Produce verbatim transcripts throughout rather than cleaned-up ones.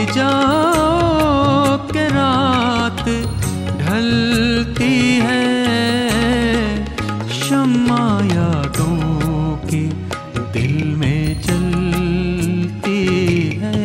जाओ कि रात ढलती है, शम्मा यादों की दिल में जलती है।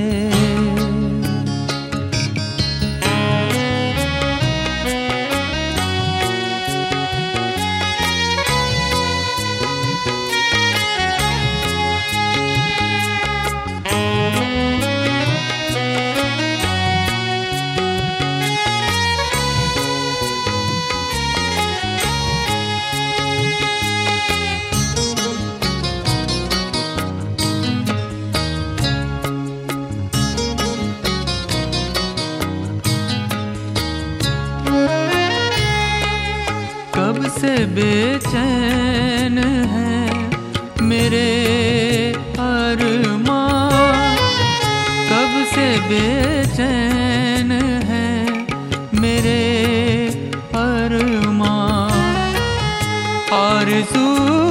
कब से बेचैन है मेरे अरमान, कब से बेचैन है मेरे अरमान। आरज़ू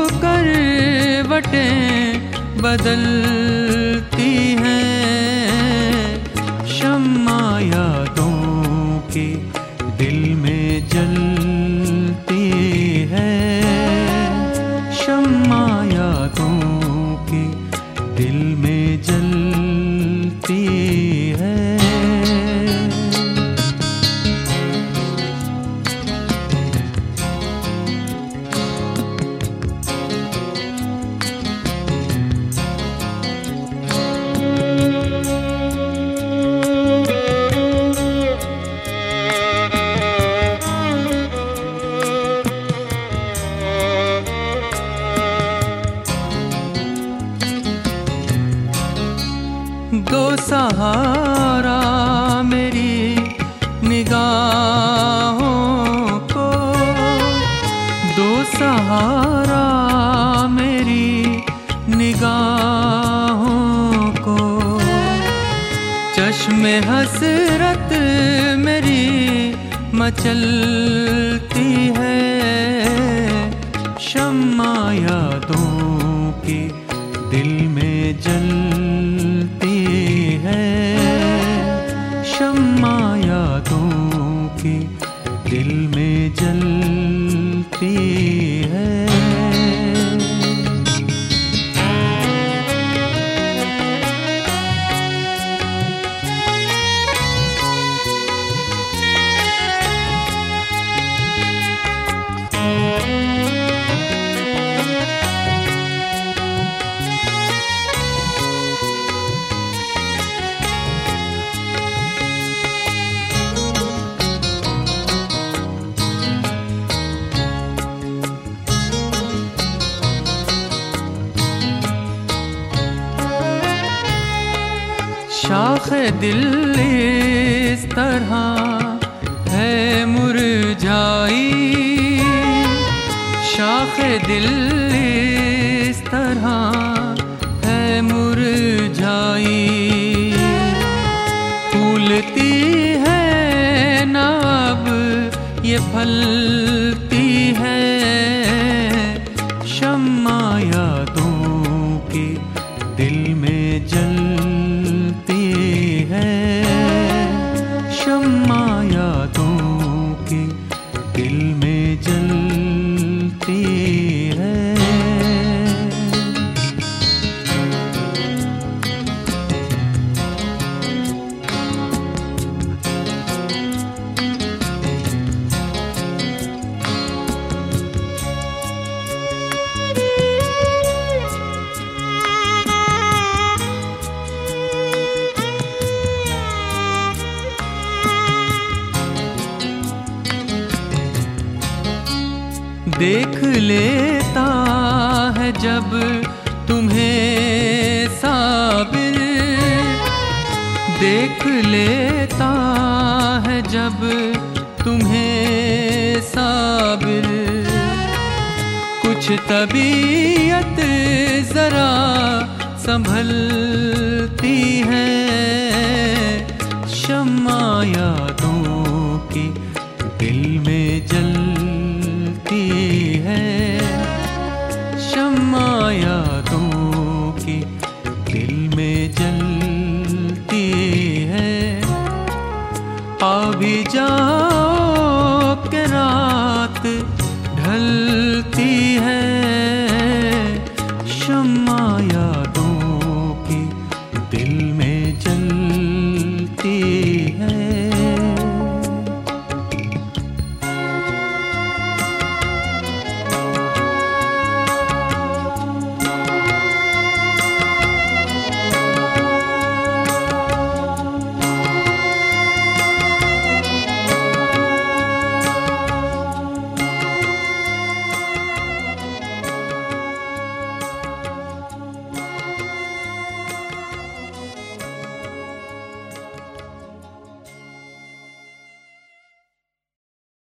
करवटें बदलती हैं, शम्मा यादों की दिल में जलती है, शम्मा यादों की दिल में जलती है। दो सहारा मेरी निगाहों को, दो सहारा मेरी निगाहों को। चश्मे हसरत मेरी मचलती है, शम्मा यादों की दिल में जलती है, शम्मा यादों की दिल में जलती है। शाखे दिल इस तरह है मुरझाई, शाखे दिल इस तरह है मुरझाई। फूलती है ना अब ये फलती है, शम्मा यादों की दिल में जलती है, शम्मा यादों की दिल में जलती है। देख लेता है जब तुम्हें साबिर, देख लेता है जब तुम्हें साबिर। कुछ तबीयत जरा संभलती है, शम्मा यादों की दिल में जलती है, शम्मा यादों की दिल में जलती है। आ भी जाओ कि रात ढल